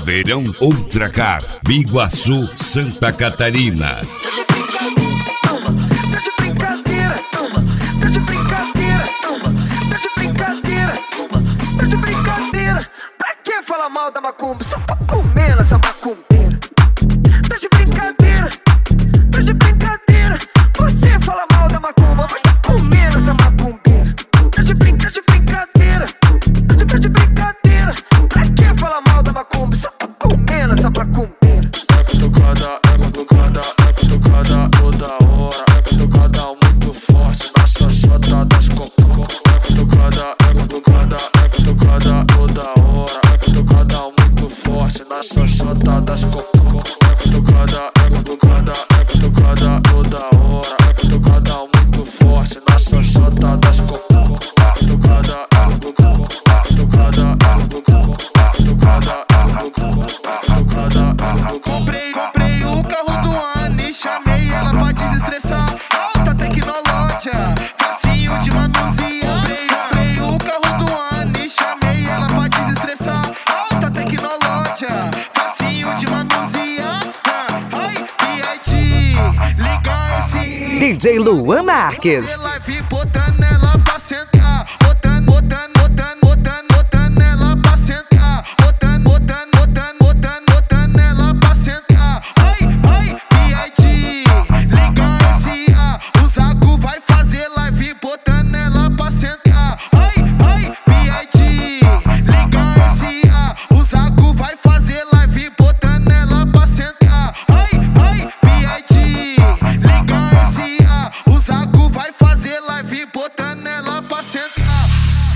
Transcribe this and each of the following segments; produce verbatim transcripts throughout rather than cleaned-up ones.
Praveirão Ultracar, Biguaçu, Santa Catarina. Tá de brincadeira, toma. Tá de brincadeira, toma. Tá de brincadeira, toma. Tá de brincadeira, toma. Tá de brincadeira. Pra que falar mal da macumba? Só tô comendo essa macumbeira. Tá de brincadeira, tá de brincadeira. Você fala mal da macumba, mas tá comendo essa macumbeira. Tá de brinca, de brincadeira. Tá de, tá de brincadeira. Pra que falar mal da macumba? Só tô comendo essa macumbeira. É cutucada, é cutucada, é cutucada toda hora. É cutucada muito forte na xoxota das cocô. É cutucada, é cutucada, é cutucada toda hora. É cutucada muito forte na xoxota das cocô. É cutucada, é cutucada, é cutucada toda hora. É cutucada muito forte na xoxota das cocô. É cutucada, é cutucada, é cutucada, é cutucada, é cutucada, é cutucada, é cutucada. Comprei, comprei o carro do ano e chamei ela pra desestressar. Alta tecnologia, facinho de manusear. Comprei, comprei o carro do ano e chamei ela pra desestressar. Alta tecnologia, facinho de manusear. Ai, P I T, liga esse D J Luan Marques. live botando ela pra sentar. Botando, botando, botando, botando, botando ela pra sentar. Botando, botando, botando, botando, botando ela pra sentar. Ai, ai, P I T, liga esse A. O Zago vai fazer live botando ela pra sentar. Ai, ai, P I T, liga esse A. O Zago vai fazer live botando ela pra sentar. Ai, ai, P I T, liga esse A. O Zago vai fazer live botando ela pra sentar.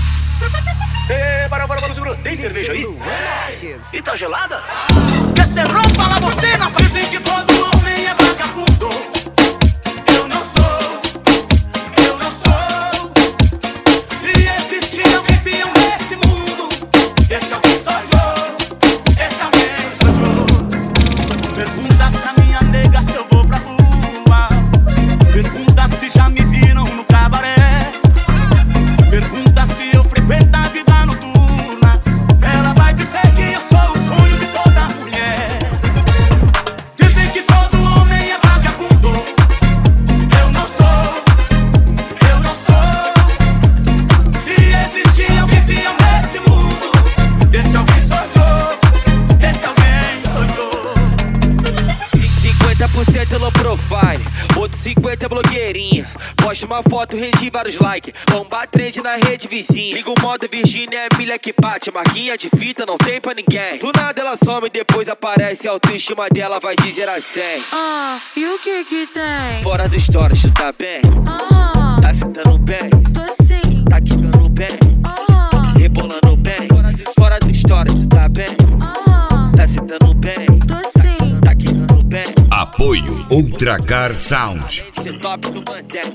Ê, para, para, para, segura. Tem cerveja aí? E tá gelada? Quer ser roupa lá você não dizem que todo homem é vagabundo. Eu não sou, eu não sou. Se existir alguém fiel nesse mundo, esse alguém sou eu, esse alguém sou eu. Pergunta pra minha nega se eu vou pra rua. Pergunta se já me viram no cabaré. Pergunta se eu frequento a vida noturna. Ela vai dizer que eu sou o sonho de toda mulher. Dizem que todo homem é vagabundo. Eu não sou, eu não sou. Se existir alguém fiel nesse mundo, esse alguém sou eu, esse alguém sou eu. cinquenta por cento low profile, outro cinquenta é blogueirinha. Posta uma foto, rende vários likes. Bomba trend na rede vizinha. Liga o modo Virgínia, é milha que bate. Marquinha de fita não tem pra ninguém. Do nada ela some, depois aparece. A autoestima dela vai de zero a cem. Ah, e o que que tem? Fora do stories, tu tá bem? Ah, Tá sentando bem? tô sim. Tá quicando bem? Ah, Rebolando bem? Fora do stories, tu tá bem? ah, Tá sentando bem? tô sim. Tá quicando bem? Apoio Ultracar Sound. Cê top do Mandé.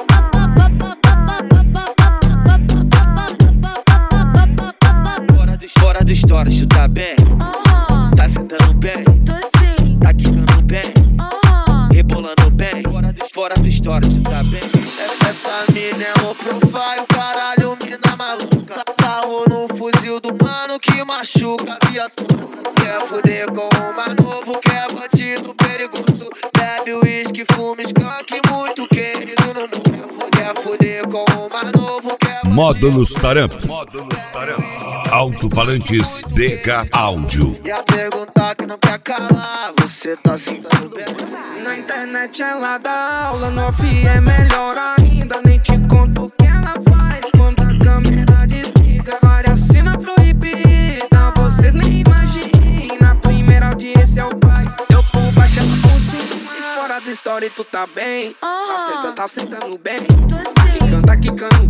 Fora do, fora do stories, tu tá bem? Ah, Tá sentando bem? tô sim. Tá quicando bem? Ah, Rebolando bem? Fora do, fora do stories, tu tá bem? Essa mina é low profile, caralho, mina maluca. Carro no fuzil do mano que machuca a viatura. Quer fuder com uma novo, quer bandido perigoso. Bebe uísque, fuma skunk, muito querido no novo. Quer fuder com uma novo, quer bandido. Módulos Taramps. Alto-falantes D K Áudio. E a pergunta que não quer calar, você tá sentando bem? Na internet ela dá aula, no off é melhor ainda. Nem te conto o que ela faz quando a câmera desliga. Várias cenas proibidas, vocês nem imaginam. Primeira audiência é o pai, eu por baixo ela por cima. E fora da história tu tá bem, tá sentando, tá sentando bem. tô Tá sim. quicando, tá quicando